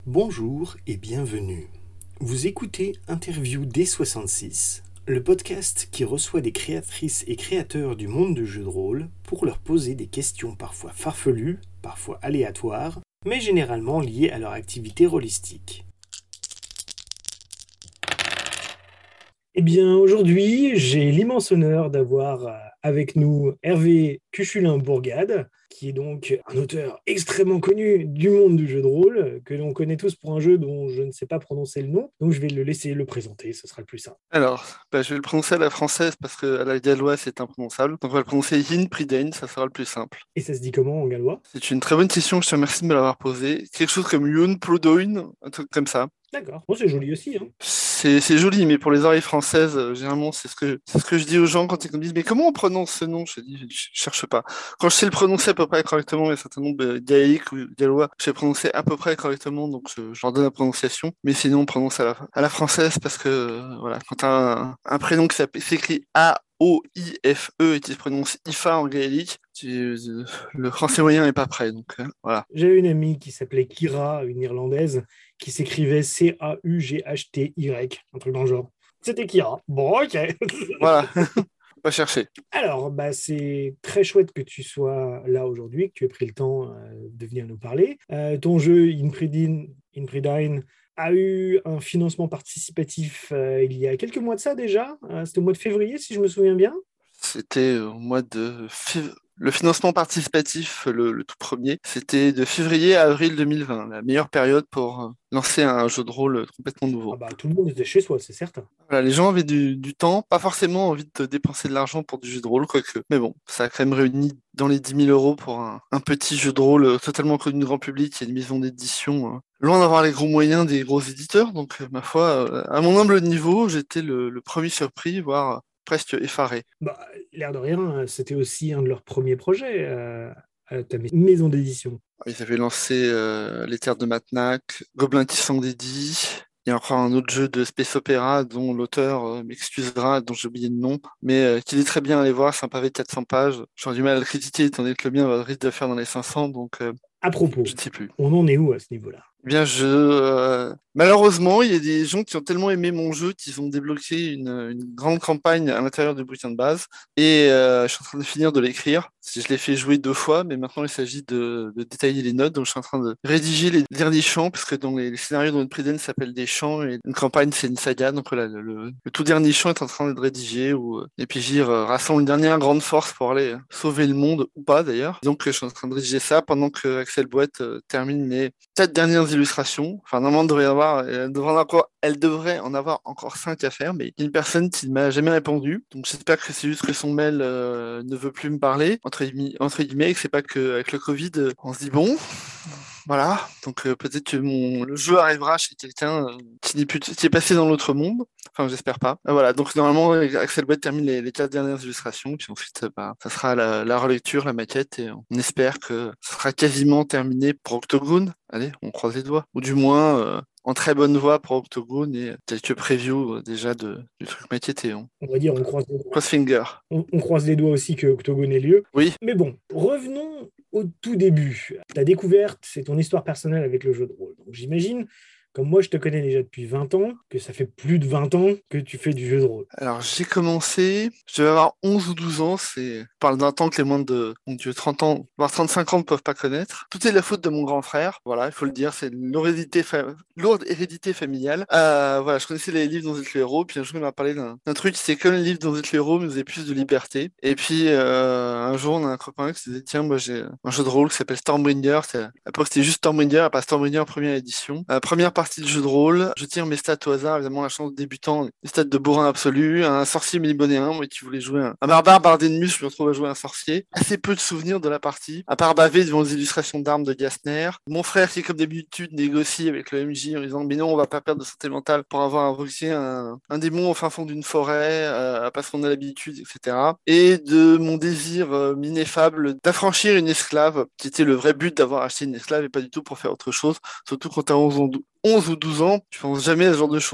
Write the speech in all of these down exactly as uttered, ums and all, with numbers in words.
Bonjour et bienvenue. Vous écoutez Interview D soixante-six, le podcast qui reçoit des créatrices et créateurs du monde du jeu de rôle pour leur poser des questions parfois farfelues, parfois aléatoires, mais généralement liées à leur activité rôlistique. Eh bien, aujourd'hui, j'ai l'immense honneur d'avoir avec nous Hervé Cuchulin-Bourgade, qui est donc un auteur extrêmement connu du monde du jeu de rôle, que l'on connaît tous pour un jeu dont je ne sais pas prononcer le nom, donc je vais le laisser le présenter, ce sera le plus simple. Alors, bah, je vais le prononcer à la française parce qu'à la galloise c'est imprononçable. Donc on va le prononcer Yin Pridain, ça sera le plus simple. Et ça se dit comment en gallois? C'est une très bonne question, je te remercie de me l'avoir posée. Quelque chose comme Yun Plodoin, un truc comme ça. D'accord, bon, c'est joli aussi. Hein. C'est, c'est joli, mais pour les oreilles françaises, euh, généralement, c'est ce que, c'est ce que je dis aux gens quand ils me disent mais comment on prononce ce nom? Je dis, je cherche pas. Quand je sais le prononcer à peu près correctement, il y a un certain nombre de gaéliques ou gallois, je sais prononcer à peu près correctement, donc je, je leur donne la prononciation. Mais sinon, on prononce à la, à la française parce que, euh, voilà, quand t'as un, un prénom qui s'écrit A O I F E et qui se prononce I F A en gaélique, tu- euh, le français moyen n'est pas prêt, donc euh, voilà. J'avais une amie qui s'appelait Kira, une Irlandaise, qui s'écrivait C A U G H T Y, un truc dans le genre. C'était Kira. Bon, ok. Voilà, pas chercher. Alors, bah, c'est très chouette que tu sois là aujourd'hui, que tu aies pris le temps euh, de venir nous parler. Euh, ton jeu Inpridine, Inpridine a eu un financement participatif euh, il y a quelques mois de ça déjà. Euh, c'était au mois de février, si je me souviens bien. C'était au mois de fév- Le financement participatif, le, le tout premier, c'était de février à avril deux mille vingt, la meilleure période pour euh, lancer un jeu de rôle complètement nouveau. Ah bah, tout le monde était chez soi, c'est certain. Voilà, les gens avaient du, du temps, pas forcément envie de dépenser de l'argent pour du jeu de rôle, quoique. Mais bon, ça a quand même réuni dans les dix mille euros pour un, un petit jeu de rôle euh, totalement connu du grand public et une maison d'édition. euh, Loin d'avoir les gros moyens des gros éditeurs, donc euh, ma foi, euh, à mon humble niveau, j'étais le, le premier surpris, voire presque effaré. Bah, l'air de rien, c'était aussi un de leurs premiers projets, euh, à ta maison d'édition. Ils avaient lancé euh, Les Terres de Matnac, Gobelins Tissant d'Eddie. Il y a encore un autre jeu de space opéra dont l'auteur euh, m'excusera, dont j'ai oublié le nom, mais euh, qu'il est très bien à aller voir. C'est un pavé de quatre cents pages. J'aurais du mal à le critiquer étant donné que le mien va risque de faire dans les cinq cents, donc euh, À propos, je ne sais plus. on en est où à ce niveau-là? Eh bien, je euh, malheureusement, il y a des gens qui ont tellement aimé mon jeu qu'ils ont débloqué une, une grande campagne à l'intérieur du bulletin de base. Et euh, je suis en train de finir de l'écrire. Si Je l'ai fait jouer deux fois, mais maintenant il s'agit de, de détailler les notes. Donc, je suis en train de rédiger les derniers chants, puisque dans les, les scénarios de notre Priden s'appellent des chants et une campagne c'est une saga. Donc voilà, le, le- le tout dernier chant est en train d'être rédigé où euh, les P J euh, rassemblent une dernière grande force pour aller euh, sauver le monde ou pas d'ailleurs. Donc, je suis en train de rédiger ça pendant que Axel Boët euh, termine les quatre dernières illustrations. Enfin, normalement, il devrait y avoir, elle devrait en avoir, elle devrait en avoir encore cinq à faire, mais il y a une personne qui ne m'a jamais répondu. Donc, j'espère que c'est juste que son mail euh, ne veut plus me parler, entre, guillemets- entre guillemets, et que c'est pas qu'avec le Covid, euh, on se dit bon. Voilà, donc euh, peut-être que mon le jeu arrivera chez quelqu'un euh, qui n'est plus qui est passé dans l'autre monde. Enfin, j'espère pas. Euh, voilà, donc normalement Axel Boyd termine les, les quatre dernières illustrations, puis ensuite euh, bah, ça sera la, la relecture, la maquette, et on espère que ça sera quasiment terminé pour Octogone. Allez, on croise les doigts. Ou du moins euh, en très bonne voie pour Octogone et quelques previews euh, déjà de, du truc maquetté. On On va dire, on croise les doigts. cross finger. On, on croise les doigts aussi que Octogone ait lieu. Oui. Mais bon, revenons au tout début. Ta découverte, c'est ton histoire personnelle avec le jeu de rôle. Donc j'imagine, comme moi je te connais déjà depuis vingt ans, que ça fait plus de vingt ans que tu fais du jeu de rôle. Alors, j'ai commencé, je devais avoir onze ou douze ans, c'est, je parle d'un temps que les moins de, mon Dieu, trente ans, voire trente-cinq ans ne peuvent pas connaître. Tout est de la faute de mon grand frère, voilà, il faut le dire, c'est l'hérédité, fa- lourde hérédité familiale. Euh, voilà, je connaissais les livres dont vous êtes le héros, puis un jour il m'a parlé d'un d'un truc, c'est comme les livres dont vous êtes le héros, mais vous avez plus de liberté. Et puis, euh, un jour, on a un copain qui se disait, tiens, moi j'ai un jeu de rôle qui s'appelle Stormbringer, c'est, à l'époque c'était juste Stormbringer, pas Stormbringer première édition. Euh, première partie du jeu de rôle, je tire mes stats au hasard, évidemment la chance de débutant, les stats de bourrin absolu, un sorcier mélibonéen, moi qui voulais jouer un, un barbare bardé de muscles, je me retrouve à jouer un sorcier. Assez peu de souvenirs de la partie, à part baver devant les illustrations d'armes de Gassner. Mon frère qui, comme d'habitude, négocie avec le M J en disant mais non, on va pas perdre de santé mentale pour avoir invoqué un, un démon au fin fond d'une forêt, euh, parce qu'on a l'habitude, et cetera. Et de mon désir euh, ineffable d'affranchir une esclave, qui était le vrai but d'avoir acheté une esclave et pas du tout pour faire autre chose, surtout quand t'as onze ans, onze ou douze ans, tu penses jamais à ce genre de choses.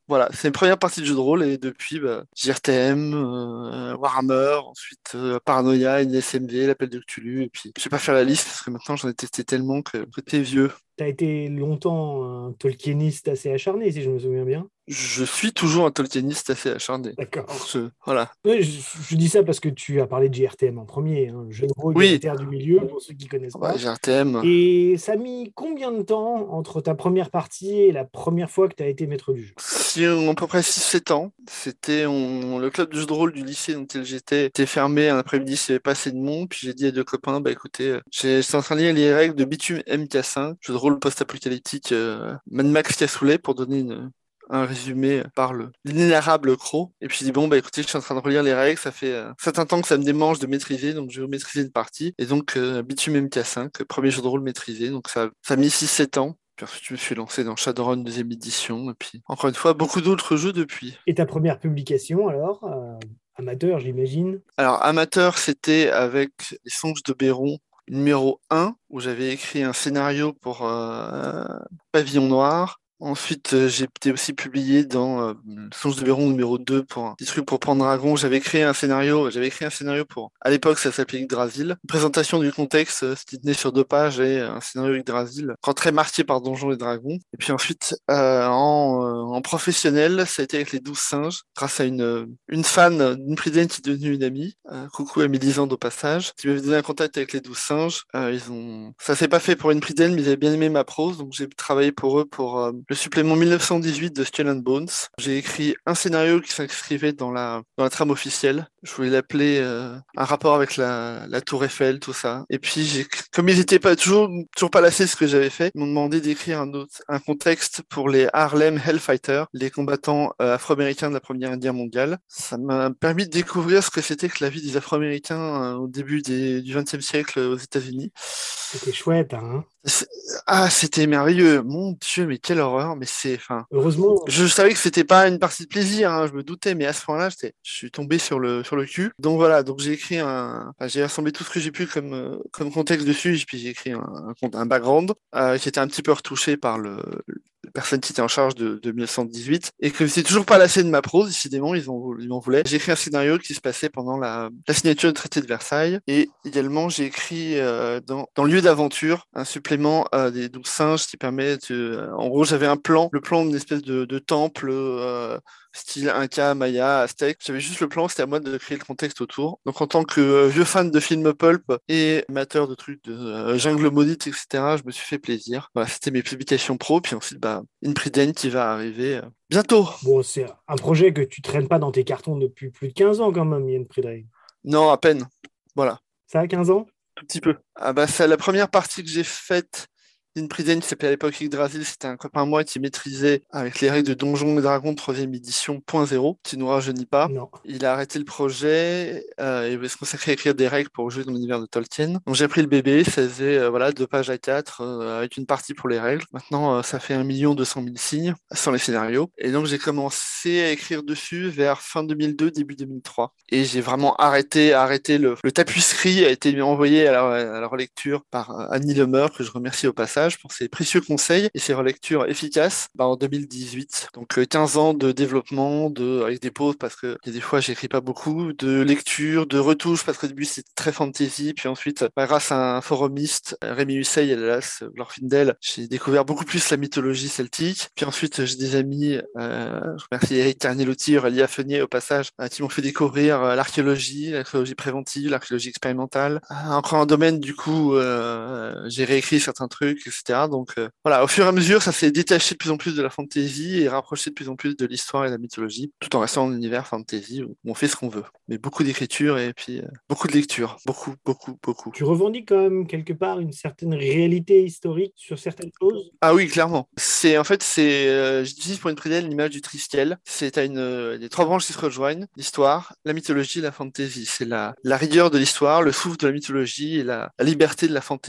Voilà, c'est une première partie de jeu de rôle et depuis, bah, J R T M, euh, Warhammer, ensuite euh, Paranoia, N S M V, l'appel de Cthulhu, et puis je vais pas faire la liste parce que maintenant j'en ai testé tellement que, que t'es vieux. Tu as été longtemps un Tolkieniste assez acharné, si je me souviens bien. Je suis toujours un Tolkieniste assez acharné. D'accord. Je- voilà. Ouais, je, je dis ça parce que tu as parlé de J R T M en premier, hein, le jeu de rôle de la Oui, Terre du Milieu, pour ceux qui ne connaissent bah, pas. J R T M. Et ça a mis combien de temps entre ta première partie et la première fois que tu as été maître du jeu? Si on, à peu près six sept ans, c'était on- le club de jeu de rôle du lycée dans lequel j'étais était fermé un après-midi, il n'y avait pas assez de monde, puis j'ai dit à deux copains, bah écoutez, euh, j'ai- j'étais en train de lire les règles de Bitume M K cinq, jeu de rôle post-apocalyptique euh, Mad Max Cassoulet, pour donner une, un résumé par le l'inénarrable Croc. Et puis j'ai dit, bon, bah écoutez, je suis en train de relire les règles, ça fait euh, un certain temps que ça me démange de maîtriser, donc je vais maîtriser une partie. Et donc, euh, Bitume M K cinq, euh, premier jeu de rôle maîtrisé, donc ça, ça a mis six sept ans. Puis ensuite, je me suis lancé dans Shadowrun deuxième édition, et puis encore une fois, beaucoup d'autres jeux depuis. Et ta première publication, alors, euh, amateur, j'imagine? Alors, amateur, c'était avec Les Songes de Béron, numéro un, où j'avais écrit un scénario pour euh, Pavillon Noir. Ensuite, euh, j'ai été aussi publié dans euh, Songe de Béron numéro deux pour un petit truc pour Pendragon. J'avais créé un scénario, j'avais écrit un scénario pour, à l'époque, ça s'appelait Yggdrasil. Une présentation du contexte, euh, ce qui tenait sur deux pages et un scénario Yggdrasil, quand très marqué par Donjons et Dragons. Et puis ensuite, euh, en, euh, en professionnel, ça a été avec les douze singes, grâce à une, euh, une fan d'une Priden qui est devenue une amie. Euh, coucou à Mélisande au passage, qui m'avait donné un contact avec les douze singes. Euh, ils ont, ça s'est pas fait pour une Priden, mais ils avaient bien aimé ma prose, donc j'ai travaillé pour eux pour euh, le supplément mille neuf cent dix-huit de Skull and Bones. J'ai écrit un scénario qui s'inscrivait dans la, dans la trame officielle. Je voulais l'appeler euh, un rapport avec la, la Tour Eiffel, tout ça. Et puis, j'ai, comme ils étaient pas toujours, toujours pas lassés de ce que j'avais fait, ils m'ont demandé d'écrire un autre, un contexte pour les Harlem Hellfighters, les combattants euh, afro-américains de la Première Guerre mondiale. Ça m'a permis de découvrir ce que c'était que la vie des Afro-Américains euh, au début des, du vingtième siècle aux États-Unis. C'était chouette, hein? C'est- Ah, c'était merveilleux. Mon Dieu, mais quelle horreur. Mais c'est, enfin, Heureusement, je savais que c'était pas une partie de plaisir, hein, je me doutais, mais à ce point-là, j'étais, je suis tombé sur le, sur le cul. Donc voilà, donc j'ai écrit un, enfin, j'ai rassemblé tout ce que j'ai pu comme, euh, comme contexte dessus, et puis j'ai écrit un, un, un background, euh, qui était un petit peu retouché par le, la personne qui était en charge de, de mille neuf cent dix-huit, et que c'est toujours pas lassé de ma prose, décidément, ils ont, ils m'en voulaient. J'ai écrit un scénario qui se passait pendant la, la signature du traité de Versailles, et également, j'ai écrit, euh, dans, dans Lieu d'aventure, un supplément, euh, des douze singes qui permet de, euh, en gros, j'avais un plan, le plan d'une espèce de, de temple, euh, style Inca, Maya, Aztèque. J'avais juste le plan, c'était à moi de créer le contexte autour. Donc en tant que euh, vieux fan de films pulp et amateur de trucs de euh, jungle maudite, et cetera, je me suis fait plaisir. Voilà, c'était mes publications pro, puis ensuite, bah, Inpriden qui va arriver euh, bientôt. bon, c'est un projet que tu traînes pas dans tes cartons depuis plus de quinze ans quand même, Yann Friedrich. Non, à peine. Voilà, Ça a quinze ans? tout petit peu. Ah bah, c'est la première partie que j'ai faite d'une Priden qui s'appelait à l'époque Yggdrasil, c'était un copain à moi qui maîtrisait avec les règles de Donjons et Dragons troisième édition point zéro, qui nous rajeunit pas. Non. Il a arrêté le projet euh, et il va se consacrer à écrire des règles pour jouer dans l'univers de Tolkien. Donc j'ai pris le bébé, ça faisait euh, voilà, deux pages à quatre euh, avec une partie pour les règles. Maintenant, euh, ça fait un million deux cent mille signes sans les scénarios. Et donc j'ai commencé à écrire dessus vers fin deux mille deux, début deux mille trois. Et j'ai vraiment arrêté, arrêté le, le tapisserie a été envoyé à la, à la relecture par euh, Annie Lemeur, que je remercie au passage pour ses précieux conseils et ses relectures efficaces bah, en deux mille dix-huit. Donc euh, quinze ans de développement, de, avec des pauses parce que y a des fois j'écris pas beaucoup, de lecture, de retouches parce qu'au début c'était très fantasy, puis ensuite bah, grâce à un forumiste, Rémi Husseil et Dallas Glorfindel, j'ai découvert beaucoup plus la mythologie celtique. Puis ensuite j'ai des amis, euh, je remercie Eric Carnelotti, Aurélia Feunier au passage, euh, qui m'ont fait découvrir euh, l'archéologie, l'archéologie préventive, l'archéologie expérimentale. Euh, encore un domaine du coup, euh, j'ai réécrit certains trucs, et cetera. Donc euh, voilà, au fur et à mesure, ça s'est détaché de plus en plus de la fantasy et rapproché de plus en plus de l'histoire et de la mythologie, tout en restant dans l'univers fantasy où on fait ce qu'on veut. Mais beaucoup d'écriture et puis euh, beaucoup de lecture, beaucoup, beaucoup, beaucoup. Tu revendiques quand même quelque part une certaine réalité historique sur certaines choses? Ah oui, clairement. C'est en fait, c'est, euh, j'utilise pour une prédelle l'image du tristiel. C'est à une euh, des trois branches qui se rejoignent, l'histoire, la mythologie et la fantasy. C'est la la rigueur de l'histoire, le souffle de la mythologie et la, la liberté de la fantasy.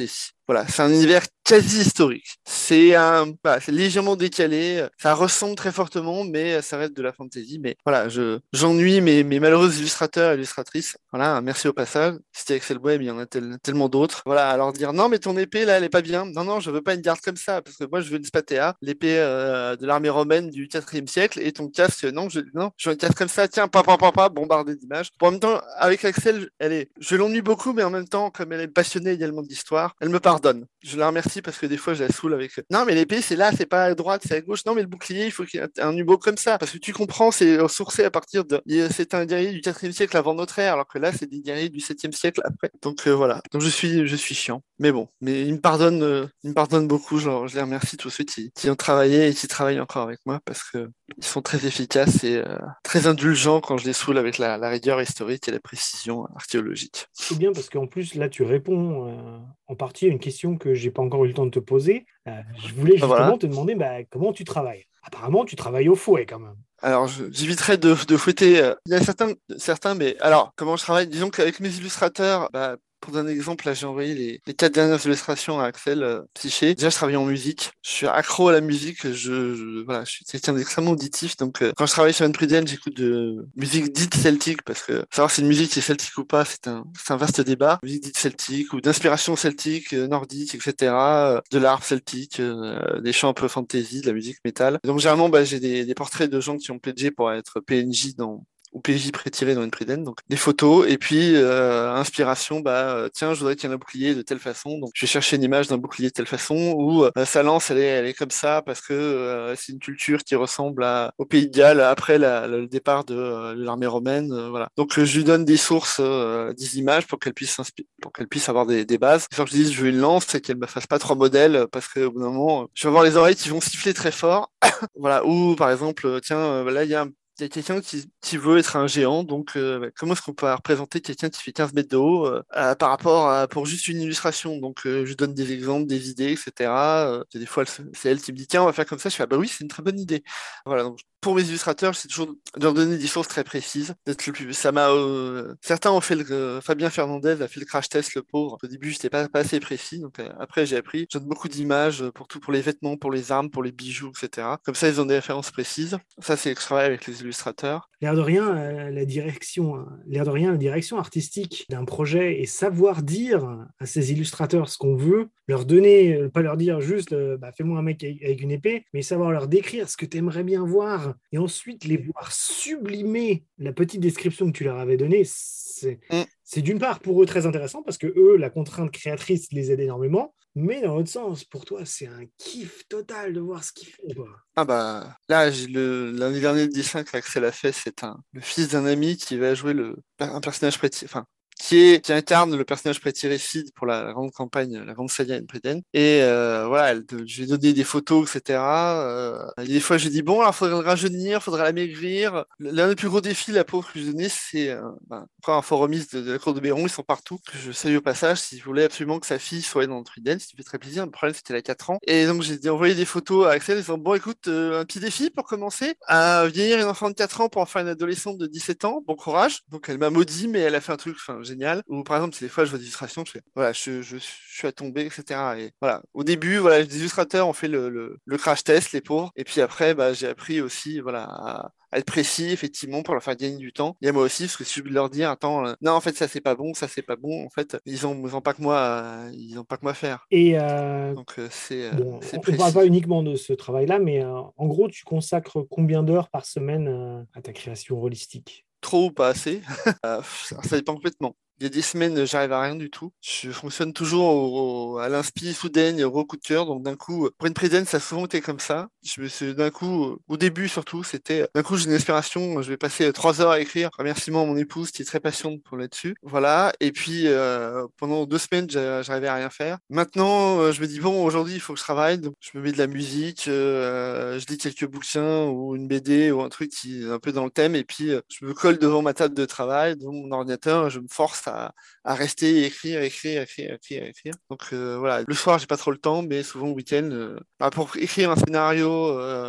voilà, c'est un univers quasi historique. C'est un, voilà, c'est légèrement décalé. Ça ressemble très fortement, mais ça reste de la fantasy. Mais voilà, je, j'ennuie mes, mes malheureux illustrateurs et illustratrices. Voilà, merci au passage. C'était Axel Web, il y en a tel- tellement d'autres. Voilà, alors dire non, mais ton épée là, elle est pas bien. Non, non, je veux pas une garde comme ça, parce que moi, je veux une spatea, l'épée euh, de l'armée romaine du quatrième siècle, et ton casque, non, je, non, je veux une casque comme ça. Tiens, papa, papa, bombardé d'images. Pour en même temps, avec Axel, elle est, je l'ennuie beaucoup, mais en même temps, comme elle est passionnée également d'histoire, elle me pardonne. Je la remercie parce que des fois, je la saoule avec. Non, mais l'épée, c'est là, c'est pas à droite, c'est à gauche. Non, mais le bouclier, il faut qu'il y ait un numéro comme ça. Parce que tu comprends, c'est sourcé à partir de. C'est un guerrier du quatrième siècle avant notre ère, alors que là, c'est des guerriers du septième siècle après. Donc euh, voilà. Donc je suis, je suis chiant. Mais bon, mais il me pardonne, euh, il me pardonne beaucoup. Genre, je les remercie tous ceux qui, qui ont travaillé et qui travaillent encore avec moi parce que ils sont très efficaces et euh, très indulgents quand je les saoule avec la, la rigueur historique et la précision archéologique. C'est bien parce qu'en plus, là, tu réponds euh, en partie à une question que j'ai pas encore eu le temps de te poser. Euh, je voulais Ben voilà. justement te demander bah, comment tu travailles. Apparemment, tu travailles au fouet quand même. Alors, je- j'éviterai de, de fouetter. euh, Il y a certains, certains, mais alors, comment je travaille? Disons qu'avec mes illustrateurs, bah, pour donner un exemple, là, j'ai envoyé les, les quatre dernières illustrations à Axel euh, Psyché. Déjà, je travaille en musique. Je suis accro à la musique. Je, je- voilà, je suis quelqu'un d'extrêmement auditif. Donc, euh, quand je travaille sur une Priden, j'écoute de musique dite celtique parce que savoir si une musique est celtique ou pas, c'est un, c'est un vaste débat. Musique dite celtique ou d'inspiration celtique, euh, nordique, et cetera. euh, de l'art celtique, euh, des chants un peu fantasy, de la musique métal. Donc, généralement, bah, j'ai des, des portraits de gens qui ont pledgé pour être P N J dans ou P J pré-tiré dans une Priden, donc des photos, et puis euh, inspiration, bah euh, tiens, je voudrais qu'il y ait un bouclier de telle façon, donc je vais chercher une image d'un bouclier de telle façon, ou euh, sa lance, elle est, elle est comme ça, parce que euh, c'est une culture qui ressemble à, au Pays de Galles après la, le départ de, euh, de l'armée romaine, euh, voilà. Donc euh, je lui donne des sources, euh, des images pour qu'elle puisse pour qu'elle puisse avoir des, des bases. Sans que je dise je veux une lance et qu'elle me fasse pas trois modèles, parce qu'au bout d'un moment, je vais avoir les oreilles qui vont siffler très fort, voilà. Ou par exemple, tiens, euh, là il y a un il y a quelqu'un qui, qui veut être un géant, donc euh, bah, comment est-ce qu'on peut représenter quelqu'un qui fait quinze mètres de haut euh, à- par rapport à pour juste une illustration? Donc euh, je donne des exemples, des idées, et cetera. Euh, et des fois, elle se- c'est elle qui me dit tiens, on va faire comme ça. Je fais ah bah oui, c'est une très bonne idée. Voilà. Donc pour mes illustrateurs, c'est toujours de leur donner des sources très précises, d'être le plus. Ça m'a. euh, Certains ont fait le. euh, Fabien Fernandez a fait le crash test, le pauvre. Au début, j'étais pas, pas assez précis, donc euh, après j'ai appris. Je donne beaucoup d'images euh, pour tout, pour les vêtements, pour les armes, pour les bijoux, et cetera. Comme ça, ils ont des références précises. Ça, c'est que je travaille avec les illustrateurs. L'air de rien, euh, la direction, hein, l'air de rien, la direction artistique d'un projet et savoir dire à ces illustrateurs ce qu'on veut, leur donner, euh, pas leur dire juste euh, bah, fais-moi un mec avec avec une épée, mais savoir leur décrire ce que tu aimerais bien voir et ensuite les voir sublimer la petite description que tu leur avais donnée, c'est, Mm. c'est d'une part pour eux très intéressant parce que eux, la contrainte créatrice les aide énormément, mais dans l'autre sens, pour toi, c'est un kiff total de voir ce qu'ils font, quoi. Ah bah là, j'ai le l'année dernière, le dessin qu'Axel a fait, c'est un le fils d'un ami qui va jouer le un personnage pré enfin qui est qui incarne le personnage prétiré Sid pour la, la grande campagne, la grande saga Preden. Et euh, voilà, elle, je lui ai donné des photos, et cetera. Euh, et des fois, je lui ai dit bon, alors faudrait le rajeunir, faudrait l'amaigrir. L'un des plus gros défis, la pauvre que je lui ai donné, c'est euh, ben, encore un forumiste de, de la cour de Béron, ils sont partout. Que je salue au passage, s'il voulait absolument que sa fille soit dans Preden, ce qui fait très plaisir. Le problème, c'était elle a quatre ans. Et donc, j'ai envoyé des photos à Axel, en disant bon, écoute, euh, un petit défi pour commencer, à vieillir une enfant de quatre ans pour en faire une adolescente de dix-sept ans. Bon courage. Donc, elle m'a maudit, mais elle a fait un truc, enfin, génial. Ou par exemple, si des fois je vois des illustrations, je fais voilà, je, je, je suis à tomber, et cetera. Et voilà. Au début, voilà, les illustrateurs ont fait le, le, le crash test, les pauvres. Et puis après, bah, j'ai appris aussi, voilà, à, à être précis, effectivement, pour leur faire gagner du temps. Et à moi aussi, parce que si je veux leur dire, attends, euh, non, en fait, ça c'est pas bon, ça c'est pas bon, en fait, ils ont, ils ont pas que moi, euh, ils ont pas que moi à faire. Et euh, Donc euh, c'est euh, bon, c'est on ne parle pas précis. uniquement de ce travail-là, mais euh, en gros, tu consacres combien d'heures par semaine euh, à ta création holistique? Trop ou pas assez. Euh, ça, ça dépend complètement. Il y a des semaines, j'arrive à rien du tout. Je fonctionne toujours au, au- à l'inspi soudaine et au gros coup de cœur. Donc d'un coup, pour une présence, ça a souvent été comme ça. Je me suis d'un coup, euh, au début surtout, c'était d'un coup j'ai une inspiration. Je vais passer euh, trois heures à écrire. Remerciement à mon épouse qui est très patiente pour là-dessus. Voilà. Et puis euh, pendant deux semaines, j'a- j'arrivais à rien faire. Maintenant, euh, je me dis bon, aujourd'hui, il faut que je travaille. Donc je me mets de la musique, euh, je lis quelques bouquins ou une B D ou un truc qui est un peu dans le thème. Et puis euh, je me colle devant ma table de travail, devant mon ordinateur. Je me force à, à rester et écrire, écrire, écrire, écrire, écrire. Donc euh, voilà, le soir, j'ai pas trop le temps, mais souvent le week-end, euh, bah, pour écrire un scénario, euh,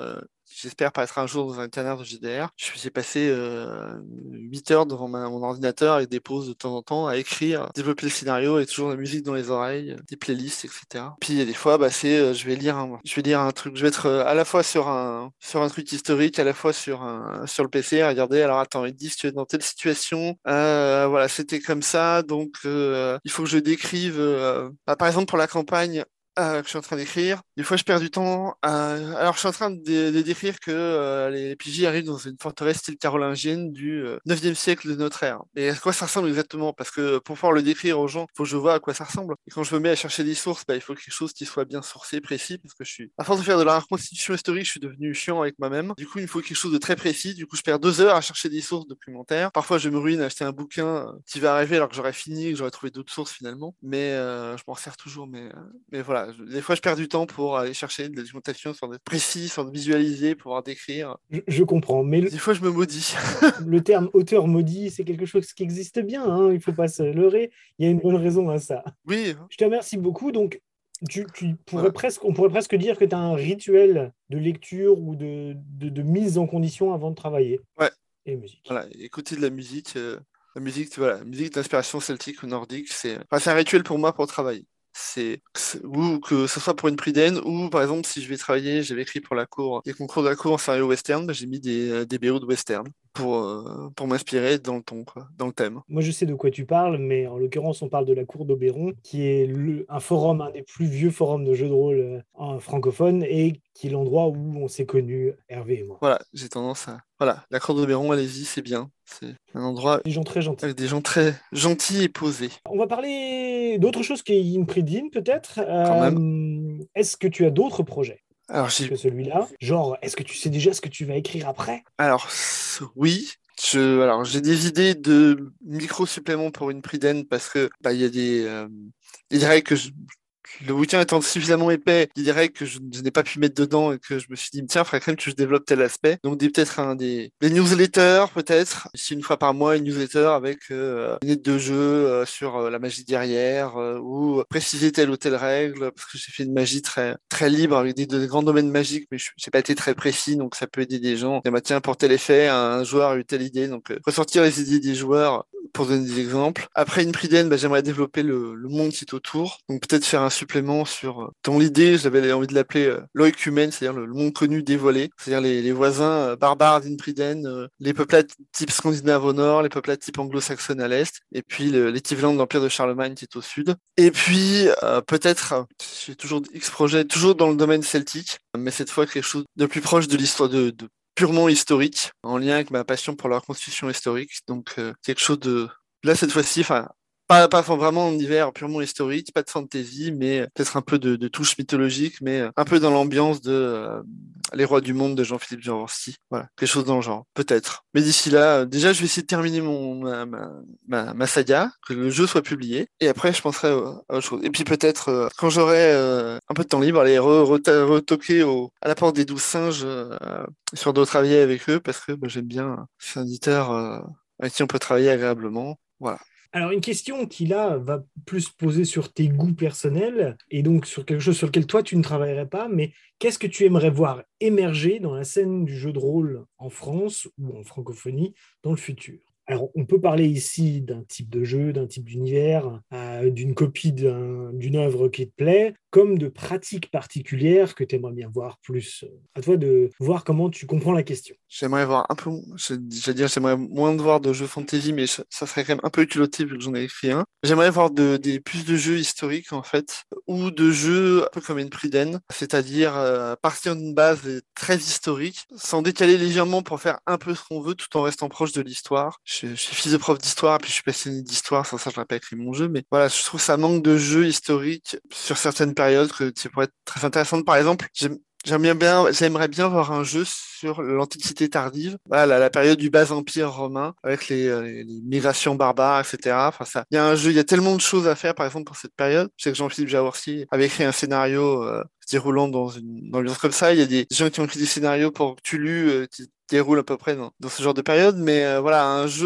j'espère paraîtra un jour dans un canard de G D R. Je suis passé euh, huit heures devant ma, mon ordinateur avec des pauses de temps en temps à écrire, développer le scénario et toujours la musique dans les oreilles, des playlists, et cetera. Puis il y a des fois, bah, c'est, euh, je vais lire un, je vais lire un truc, je vais être euh, à la fois sur un, sur un truc historique, à la fois sur un, sur le P C, à regarder, alors attends, ils disent tu es dans telle situation, euh, voilà, c'était comme ça, donc euh, il faut que je décrive, euh, bah, par exemple pour la campagne, euh, que je suis en train d'écrire. Des fois, je perds du temps. euh, Alors, je suis en train de, de décrire que euh, les P J arrivent dans une forteresse style carolingienne du euh, neuvième siècle de notre ère. Et à quoi ça ressemble exactement? Parce que pour pouvoir le décrire aux gens, il faut que je vois à quoi ça ressemble. Et quand je me mets à chercher des sources, bah, il faut quelque chose qui soit bien sourcé, précis, parce que je suis, à force de faire de la reconstitution historique, je suis devenu chiant avec moi-même. Du coup, il me faut quelque chose de très précis. Du coup, je perds deux heures à chercher des sources documentaires. Parfois, je me ruine à acheter un bouquin euh, qui va arriver alors que j'aurais fini, que j'aurais trouvé d'autres sources finalement. Mais euh, je m'en sers toujours. Mais, euh, mais voilà, je- des fois, je perds du temps pour aller chercher de la documentation sans être précis, sans visualiser, pour pouvoir décrire. Je, je comprends, mais le, Des fois, je me maudis. le terme auteur maudit, c'est quelque chose qui existe bien, hein, il ne faut pas se leurrer, il y a une bonne raison à ça. Oui, Je te remercie beaucoup. Donc, tu, tu pourrais voilà. presque, on pourrait presque dire que tu as un rituel de lecture ou de, de, de mise en condition avant de travailler. Ouais, Et musique. voilà. Écouter de la musique, euh, la musique, voilà, la musique d'inspiration celtique ou nordique, c'est, enfin, c'est un rituel pour moi pour travailler. C'est, c'est- ou que ce soit pour une prix ou par exemple, si je vais travailler, j'avais écrit pour la cour, des concours de la cour en scénario western, bah, j'ai mis des, euh, des B O de western pour, euh, pour m'inspirer dans le ton, quoi, dans le thème. Moi, je sais de quoi tu parles, mais en l'occurrence, on parle de la Cour d'Oberon, qui est le- un forum, un des plus vieux forums de jeux de rôle euh, en francophone et qui est l'endroit où on s'est connus, Hervé et moi. Voilà, j'ai tendance à, voilà, la cour d'Oberon, allez-y, c'est bien. C'est un endroit Des gens très gentils. avec des gens très gentils et posés, On va parler d'autre chose qu'Inpridine, peut-être. quand même. Euh, est-ce que tu as d'autres projets Alors, j'ai, que celui-là? Genre, est-ce que tu sais déjà ce que tu vas écrire après? alors, c- oui. Je, alors, j'ai des idées de micro-suppléments pour une Priden parce que, bah, il y a des, euh, des règles que je, le bouquin étant suffisamment épais, il y a des règles que je, je n'ai pas pu mettre dedans et que je me suis dit, tiens, il faudrait quand même que je développe tel aspect. Donc, des, peut-être un des, des newsletters, peut-être. Ici, une fois par mois, une newsletter avec euh, une aide de jeu euh, sur euh, la magie derrière euh, ou préciser telle ou telle règle parce que j'ai fait une magie très, très libre avec des, des grands domaines magiques, mais je n'ai pas été très précis, donc ça peut aider des gens. Et bah, tiens, pour tel effet, un joueur a eu telle idée. Donc, euh, ressortir les idées des joueurs pour donner des exemples. Après une Priden, bah, j'aimerais développer le, le monde qui est autour. Donc peut-être faire un supplément sur, euh, dans l'idée, j'avais envie de l'appeler euh, l'Oikumen, c'est-à-dire le, le monde connu dévoilé, c'est-à-dire les, les voisins euh, barbares d'Inpriden, euh, les peuplades type scandinave au nord, les peuplades type anglo-saxonne à l'est, et puis le- l'équivalent de l'Empire de Charlemagne qui est au sud. Et puis euh, peut-être, euh, j'ai toujours X projets, toujours dans le domaine celtique, mais cette fois quelque chose de plus proche de l'histoire de, de purement historique, en lien avec ma passion pour la reconstitution historique. Donc euh, quelque chose de là cette fois-ci, enfin pas, pas vraiment en univers purement historique, pas de fantasy, mais peut-être un peu de, de touche mythologique, mais un peu dans l'ambiance de euh, Les Rois du Monde de Jean-Philippe Jaworski. Voilà, quelque chose dans le genre, peut-être. Mais d'ici là, euh, déjà, je vais essayer de terminer mon ma, ma, ma, ma saga, que le jeu soit publié, et après, je penserai euh, à autre chose. Et puis peut-être, euh, quand j'aurai euh, un peu de temps libre, aller re, reta- retoquer au, à la porte des douze singes, euh, sur de travailler avec eux, parce que bah, j'aime bien ces éditeurs euh, avec qui on peut travailler agréablement. Voilà. Alors, une question qui, là, va plus poser sur tes goûts personnels et donc sur quelque chose sur lequel toi, tu ne travaillerais pas, mais qu'est-ce que tu aimerais voir émerger dans la scène du jeu de rôle en France ou en francophonie dans le futur? Alors, on peut parler ici d'un type de jeu, d'un type d'univers, euh, d'une copie d'un- d'une œuvre qui te plaît, comme de pratiques particulières que tu aimerais bien voir plus. À toi de voir comment tu comprends la question. J'aimerais voir un peu, je- j'allais dire, j'aimerais moins de voir de jeux fantasy, mais ça ça serait quand même un peu culotté vu que j'en ai écrit un. J'aimerais voir de, des, plus de jeux historiques, en fait, ou de jeux un peu comme une Priden, c'est-à-dire euh, partir d'une base très historique, s'en décaler légèrement pour faire un peu ce qu'on veut, tout en restant proche de l'histoire. Je, je suis fils de prof d'histoire, puis je suis passionné d'histoire, sans ça, je n'aurais pas écrit mon jeu, mais voilà, je trouve que ça manque de jeux historiques sur certaines périodes que qui pourraient être très intéressantes. Par exemple, j'aime J'aimerais bien, j'aimerais bien voir un jeu sur l'Antiquité tardive, voilà, la, la période du bas empire romain, avec les, euh, les, les migrations barbares, et cetera. Enfin, ça, il y a un jeu, il y a tellement de choses à faire, par exemple, pour cette période. Je sais que Jean-Philippe Jaworski avait écrit un scénario euh, se déroulant dans une, dans une ambiance comme ça. Il y a des gens qui ont écrit des scénarios pour Cthulhu, euh, qui déroulent à peu près dans, dans ce genre de période. Mais euh, voilà, un jeu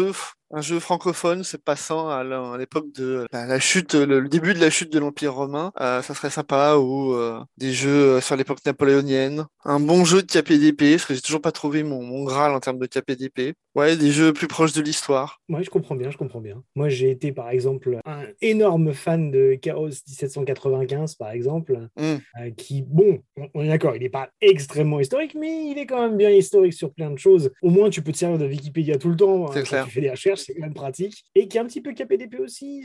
un jeu francophone se passant à la- à l'époque de la, la chute, le, le début de la chute de l'Empire romain. Euh, ça serait sympa, ou euh, des jeux euh, sur l'époque napoléonienne. Un bon jeu de K P D P, parce que j'ai toujours pas trouvé mon, mon Graal en termes de K P D P. Ouais, des jeux plus proches de l'histoire. Ouais, je comprends bien, je comprends bien. Moi, j'ai été, par exemple, un énorme fan de Chaos dix-sept cent quatre-vingt-quinze, par exemple, Hmm, euh, qui, bon, on, on est d'accord, il n'est pas extrêmement historique, mais il est quand même bien historique sur plein de choses. Au moins, tu peux te servir de Wikipédia tout le temps, c'est hein, quand clair. tu fais des recherches, c'est quand même pratique. Et qui est un petit peu K P D P aussi,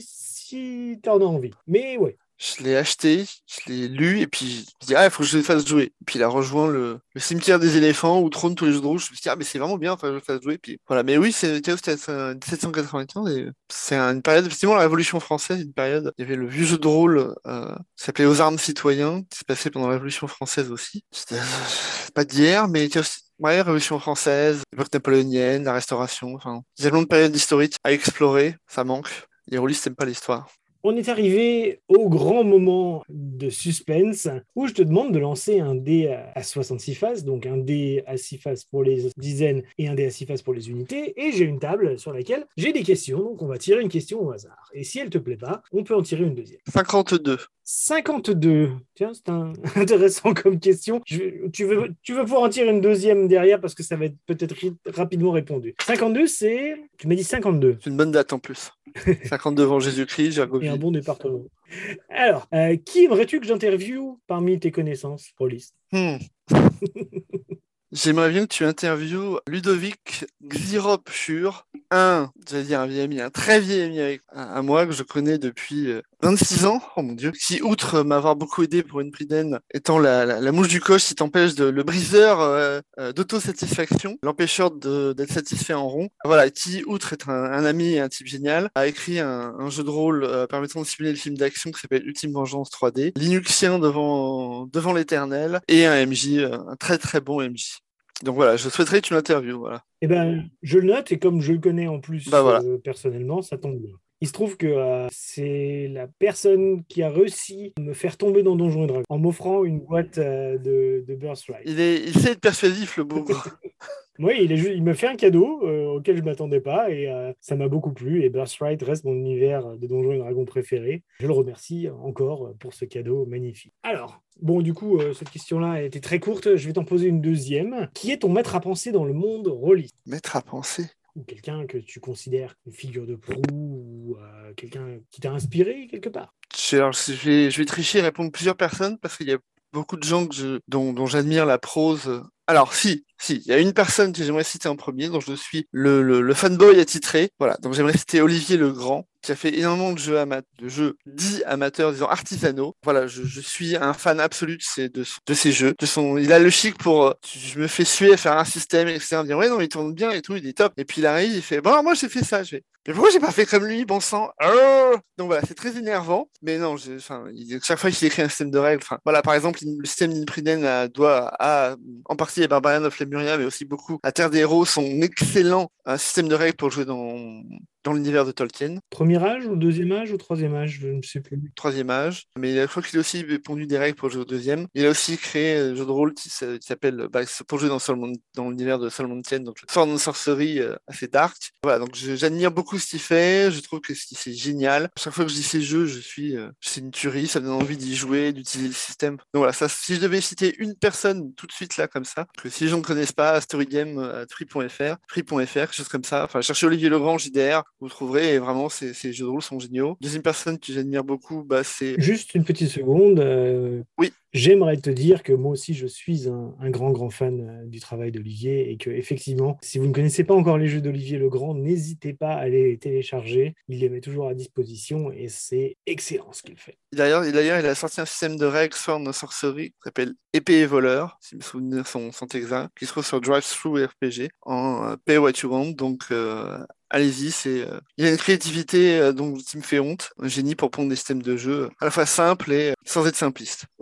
si tu en as envie. Mais ouais. Je l'ai acheté, je l'ai lu, et puis je dis, ah, il faut que je le fasse jouer. Et puis il a rejoint le, le cimetière des éléphants où trônent tous les jeux de rôle. Je me suis dit, ah, mais c'est vraiment bien, enfin, je le fasse jouer. Puis voilà. Mais oui, c'est Chaos mille sept cent quatre-vingt-quinze, et c'est une période, effectivement, la Révolution française, une période. Il y avait le vieux jeu de rôle, euh, qui s'appelait Aux armes citoyens, qui s'est passé pendant la Révolution française aussi. C'était euh, pas d'hier, mais Chaos. Ouais, Révolution française, époque napoléonienne, la Restauration, enfin, il y a tellement de périodes historiques à explorer, ça manque. Les rôlistes n'aiment pas l'histoire. On est arrivé au grand moment de suspense où je te demande de lancer un dé à soixante-six faces, donc un dé à six faces pour les dizaines et un dé à six faces pour les unités. Et j'ai une table sur laquelle j'ai des questions, donc on va tirer une question au hasard. Et si elle te plaît pas, on peut en tirer une deuxième. cinquante-deux. cinquante-deux. Tiens, c'est un... intéressant comme question. Je- tu, veux, tu veux pouvoir en tirer une deuxième derrière parce que ça va être peut-être ri- rapidement répondu. cinquante-deux, c'est... Tu m'as dit cinquante-deux. C'est une bonne date en plus. cinquante-deux avant Jésus-Christ, Et un Gergovie. bon département. Alors, euh, qui aimerais-tu que j'interviewe parmi tes connaissances, Rollis? Hmm. J'aimerais bien que tu interviewes Ludovic Xirop-Schur, un, j'allais dire un vieil ami, un très vieil ami avec, à, à moi, que je connais depuis euh, vingt-six ans, oh mon Dieu, qui, outre m'avoir beaucoup aidé pour une Priden, étant la, la, la mouche du coche qui t'empêche de, le briseur euh, euh, d'autosatisfaction, l'empêcheur de- d'être satisfait en rond, voilà, qui, outre être un, un ami et un type génial, a écrit un, un jeu de rôle euh, permettant de simuler le film d'action qui s'appelle Ultime Vengeance trois D, Linuxien devant, devant l'éternel, et un M J, euh, un très très bon M J. Donc voilà, je souhaiterais que tu l'interviewes, voilà. Eh ben, je le note et comme je le connais en Bah plus voilà. euh, personnellement, ça tombe bien. Il se trouve que euh, c'est la personne qui a réussi à me faire tomber dans Donjons et Dragons en m'offrant une boîte euh, de, de Birthright. Il est, il sait être persuasif, le bougre. Oui, il, est ju- il me fait un cadeau euh, auquel je ne m'attendais pas et euh, ça m'a beaucoup plu. Et Birthright reste mon univers de Donjons et Dragons préféré. Je le remercie encore pour ce cadeau magnifique. Alors, bon, du coup, euh, cette question-là a été très courte. Je vais t'en poser une deuxième. Qui est ton maître à penser dans le monde rôliste? Maître à penser. Ou quelqu'un que tu considères une figure de proue ou euh, quelqu'un qui t'a inspiré quelque part? Je, alors, je vais, je vais tricher et répondre plusieurs personnes parce qu'il y a beaucoup de gens que je, dont, dont j'admire la prose. Alors, si, si, il y a une personne que j'aimerais citer en premier, dont je suis le, le, le fanboy attitré. Voilà, donc j'aimerais citer Olivier Legrand, qui a fait énormément de jeux, ama- de jeux dits amateurs, disons artisanaux. Voilà, je, je suis un fan absolu de ces, de, de ces jeux. De son, il a le chic pour, euh, je me fais suer à faire un système, et cetera. Dire, ouais, non, il tourne bien et tout, il est top. Et puis il arrive, il fait, bon, alors, moi j'ai fait ça, je fais, mais pourquoi j'ai pas fait comme lui, bon sang? Euh Donc voilà, c'est très énervant. Mais non, j'ai- enfin, il- chaque fois qu'il écrit un système de règles, enfin, voilà, par exemple, le système d'Inpriden euh, doit à, en partie à Barbarian of Lemuria, mais aussi beaucoup à Terre des Héros, son excellent euh, système de règles pour jouer dans, dans l'univers de Tolkien. Premier âge ou deuxième âge ou troisième âge? Je ne sais plus. Troisième âge, mais je crois qu'il a aussi pondu des règles pour jouer au deuxième. Il a aussi créé un jeu de rôle qui s'a- qui s'appelle, bah, pour jouer dans, Solomon- dans l'univers de Solomon Kane, donc Sword and Sorcery euh, assez dark. Voilà, donc je- j'admire beaucoup ce qu'il fait, je trouve que c'est c'est génial. À chaque fois que je dis ces jeux, je suis, euh, c'est une tuerie, ça me donne envie d'y jouer, d'utiliser le système. Donc voilà, ça, si je devais citer une personne tout de suite là, comme ça, que si les gens ne connaissent pas, Storygame euh, à free point f r, free point f r, quelque chose comme ça, enfin, cherchez Olivier Legrand, J D R, vous trouverez, et vraiment, ces, ces jeux de rôle sont géniaux. Deuxième personne que j'admire beaucoup, bah, c'est... Juste une petite seconde. euh, Oui, J'aimerais te dire que moi aussi, je suis un, un grand, grand fan euh, du travail d'Olivier et que, effectivement, si vous ne connaissez pas encore les jeux d'Olivier Legrand, n'hésitez pas à les télécharger. Il les met toujours à disposition et c'est excellent ce qu'il fait. D'ailleurs, et d'ailleurs, il a sorti un système de règles Sword and Sorcery qui s'appelle Épée et Voleur, si mes souvenirs sont, sont exacts, qui se trouve sur Drive-Thru R P G en euh, Pay What You Want. Donc, euh, allez-y, c'est, euh, il a une créativité euh, donc, qui me fait honte, un génie pour prendre des systèmes de jeu à la fois simples et euh, sans être simpliste. Oui, non,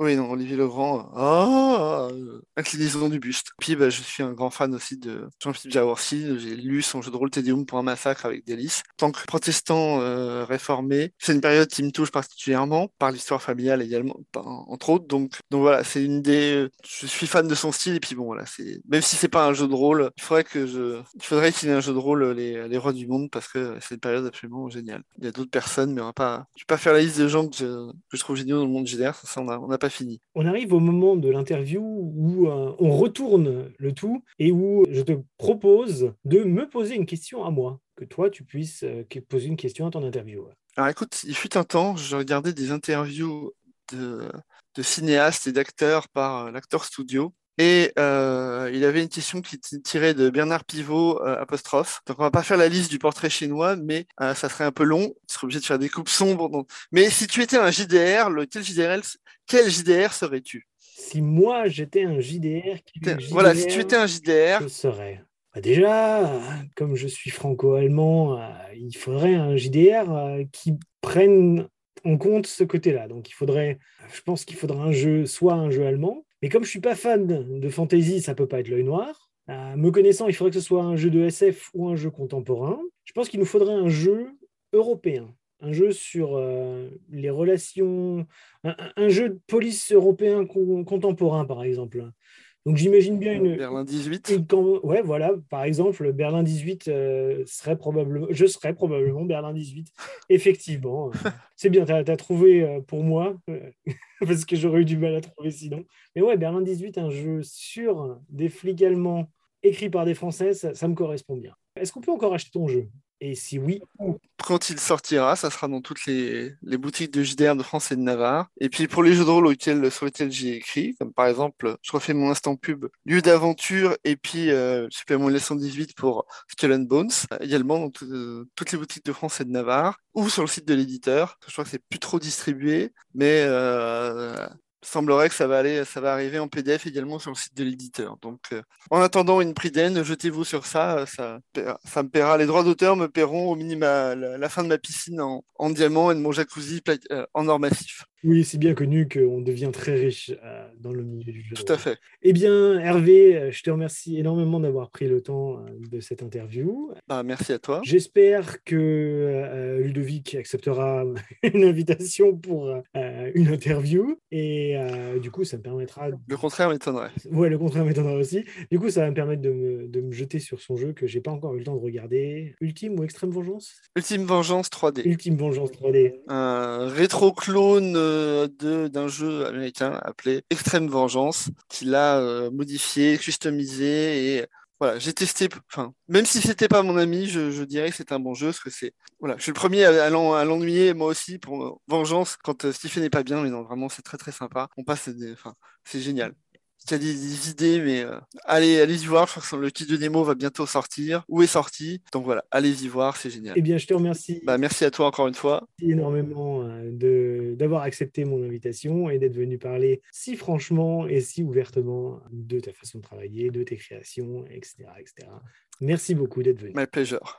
Olivier Legrand, ah, euh, inclinaison du buste. Puis bah, je suis un grand fan aussi de Jean-Philippe Jaworski. J'ai lu son jeu de rôle Te Deum pour un massacre avec délice. En tant que protestant euh, réformé, c'est une période qui me touche particulièrement, par l'histoire familiale également, par- entre autres. Donc, donc voilà, c'est une des. Je suis fan de son style, et puis bon, voilà, c'est. Même si c'est pas un jeu de rôle, il faudrait que je. Il faudrait qu'il y ait un jeu de rôle, les, les rois du monde, parce que c'est une période absolument géniale. Il y a d'autres personnes, mais on va pas. Je vais pas faire la liste de gens que je, que je trouve géniaux dans le monde J D R, ça, on a- on n'a pas fini. On arrive au moment de l'interview où euh, on retourne le tout et où je te propose de me poser une question à moi, que toi tu puisses euh, poser une question à ton interview. Alors écoute, il fut un temps, je regardais des interviews de, de cinéastes et d'acteurs par euh, l'Actor Studio. Et euh, il avait une question qui t- tirait de Bernard Pivot, euh, apostrophe. Donc on va pas faire la liste du portrait chinois, mais euh, ça serait un peu long. Tu serais obligé de faire des coupes sombres. donc- Mais si tu étais un J D R, le, quel J D R, quel J D R serais-tu? Si moi j'étais un J D R, T'es- quel Voilà, si tu J D R étais un J D R, je serais? Bah déjà, euh, comme je suis franco-allemand, euh, il faudrait un J D R euh, qui prenne en compte ce côté-là. Donc il faudrait, je pense qu'il faudrait un jeu, soit un jeu allemand, mais comme je suis pas fan de fantasy, ça peut pas être l'œil noir. Euh, me connaissant, il faudrait que ce soit un jeu de S F ou un jeu contemporain. Je pense qu'il nous faudrait un jeu européen, un jeu sur euh, les relations, un, un jeu de police européen con- contemporain, par exemple. Donc j'imagine bien une, Berlin dix-huit. une cam- ouais, voilà, par exemple, Berlin dix-huit euh, serait probablement, je serais probablement Berlin dix-huit, effectivement. euh, c'est bien, tu as trouvé euh, pour moi, euh, parce que j'aurais eu du mal à trouver sinon. Mais ouais, Berlin dix-huit, un jeu sur des flics allemands écrit par des Français, ça, ça me correspond bien. Est-ce qu'on peut encore acheter ton jeu? Et si oui, où? Quand il sortira, ça sera dans toutes les, les boutiques de J D R de France et de Navarre. Et puis pour les jeux de rôle auxquels, sur lesquels j'ai écrit, comme par exemple, je refais mon instant pub, Lieu d'aventure, et puis euh, supplément les cent dix-huit pour Skull and Bones, euh, également dans tout- euh, toutes les boutiques de France et de Navarre, ou sur le site de l'éditeur. Je crois que c'est plus trop distribué, mais euh, semblerait que ça va aller, ça va arriver en P D F également sur le site de l'éditeur. Donc, euh, en attendant une Priden, jetez-vous sur ça, euh, ça, paiera- ça me paiera. Les droits d'auteur me paieront au minimum la, la fin de ma piscine en, en diamant et de mon jacuzzi pla- euh, en or massif. Oui, c'est bien connu qu'on devient très riche euh, dans le milieu du jeu de Tout à rôle. fait. Eh bien, Hervé, euh, je te remercie énormément d'avoir pris le temps euh, de cette interview. Bah, merci à toi. J'espère que euh, Ludovic acceptera une invitation pour euh, une interview. Et euh, du coup, ça me permettra... de- Le contraire m'étonnerait. Ouais, le contraire m'étonnera aussi. Du coup, ça va me permettre de me, de me jeter sur son jeu que j'ai pas encore eu le temps de regarder. Ultime ou Extrême Vengeance? Ultime Vengeance trois D. Ultime Vengeance trois D. Un rétro-clone euh, de- d'un jeu américain appelé Extreme Vengeance, qu'il a euh, modifié, customisé et voilà, j'ai testé, enfin, même si c'était pas mon ami, je, je dirais que c'est un bon jeu, parce que c'est, voilà, je suis le premier à, à l'en- à l'ennuyer, moi aussi, pour euh, Vengeance, quand euh, Stephen n'est pas bien, mais non, vraiment, c'est très très sympa. On passe, des, enfin, c'est génial. Il y a des, des idées, mais euh, allez, allez-y voir, je crois que le kit de démo va bientôt sortir, ou est sorti, donc voilà, allez-y voir, c'est génial. Eh bien, je te remercie Bah, merci à toi encore une fois. énormément euh, de, d'avoir accepté mon invitation et d'être venu parler si franchement et si ouvertement de ta façon de travailler, de tes créations, et cetera, et cetera. Merci beaucoup d'être venu. My pleasure.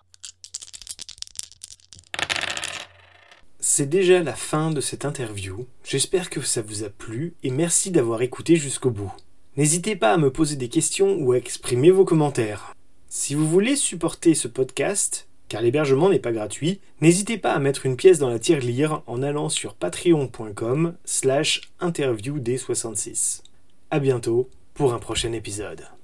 C'est déjà la fin de cette interview. J'espère que ça vous a plu et merci d'avoir écouté jusqu'au bout. N'hésitez pas à me poser des questions ou à exprimer vos commentaires. Si vous voulez supporter ce podcast, car l'hébergement n'est pas gratuit, n'hésitez pas à mettre une pièce dans la tirelire en allant sur patreon.com slash interview d soixante-six. À bientôt pour un prochain épisode.